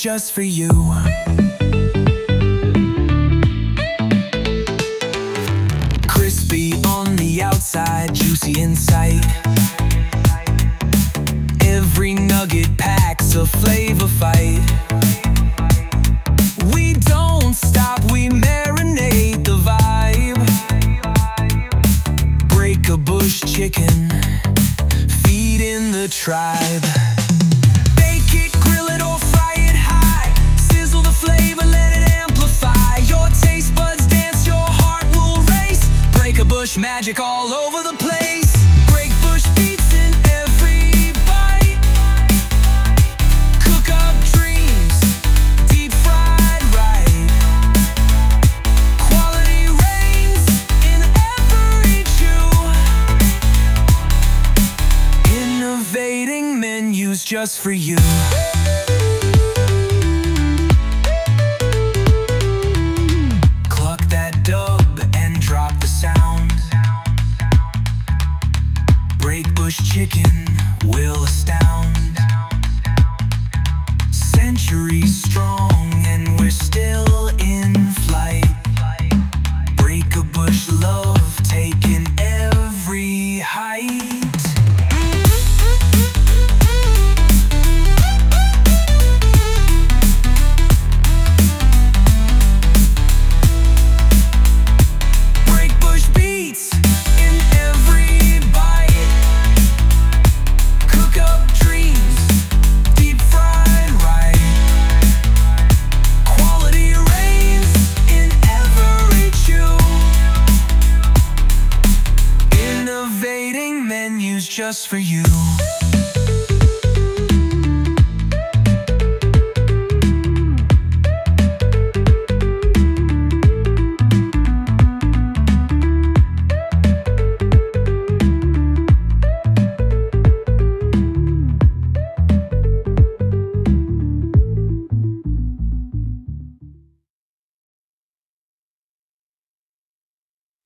just for you. Crispy on the outside, juicy inside. Every nugget packs a flavor fight. We don't stop, we marinate the vibe. Break a bush chicken, feed in the tribe. Bake it, grill it, or fry it high. Sizzle the flavor, let it amplify. Your taste buds dance, your heart will race. Break a bush magic all over the place. Break bush beats in every bite. Cook up dreams, deep fried right. Quality reigns in every chew. Innovating menus just for you. Cluck that dub and drop the sound. Break bush chicken will astound. Centuries strong and we're still in flight. Break a bush love taking every height. Just for you.